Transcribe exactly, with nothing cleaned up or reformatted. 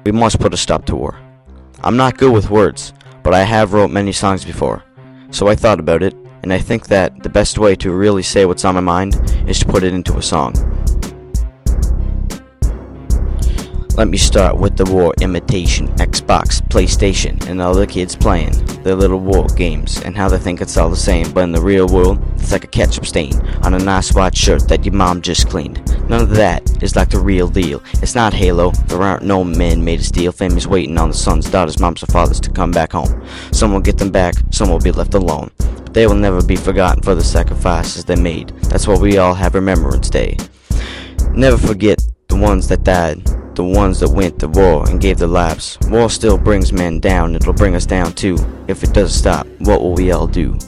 We must put a stop to war. I'm not good with words, but I have wrote many songs before. So I thought about it, and I think that the best way to really say what's on my mind is to put it into a song. Let me start with the war imitation, Xbox, PlayStation, and all the kids playing their little war games, and how they think it's all the same, but in the real world, it's like a ketchup stain on a nice white shirt that your mom just cleaned. None of that is like the real deal. It's not Halo. There aren't no men made of steel, families waiting on the sons, daughters, moms, or fathers to come back home. Some will get them back, some will be left alone. But they will never be forgotten for the sacrifices they made. That's why we all have Remembrance Day. Never forget the ones that died, the ones that went to war and gave their lives. War still brings men down, it'll bring us down too. If it doesn't stop, what will we all do?